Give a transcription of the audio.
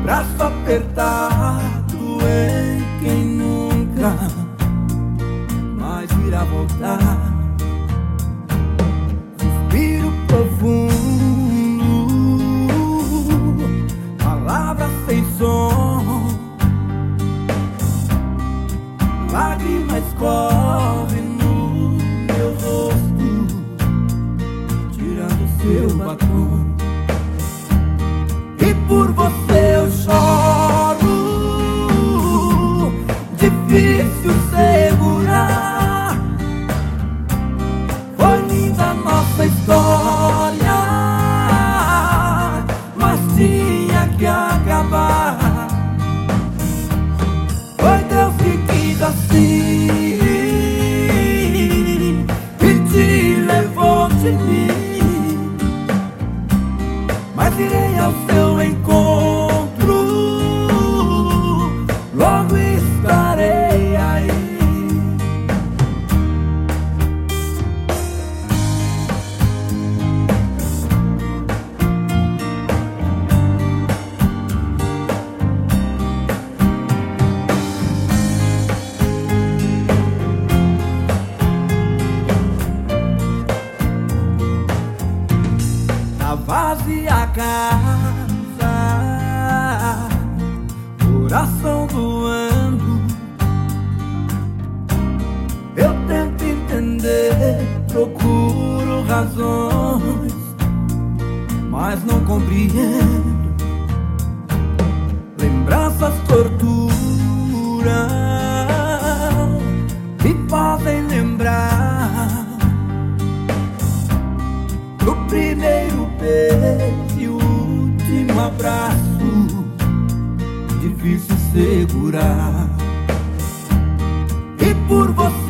braço apertado em quem nunca mais irá voltar. Suspiro profundo, palavras sem som, lágrimas correm no meu rosto, tirando seu batom. E por você eu choro, difícil segurar. Foi linda nossa história, mas tinha que acabar. Foi Deus que quis assim e te levou de mim. Mas irei ao seu encontro, logo estarei aí. Na vazia casa, coração doendo, eu tento entender, procuro razões, mas não compreendo. Lembranças torturam, me fazem lembrar do primeiro beijo e o último abraço, difícil segurar. E por você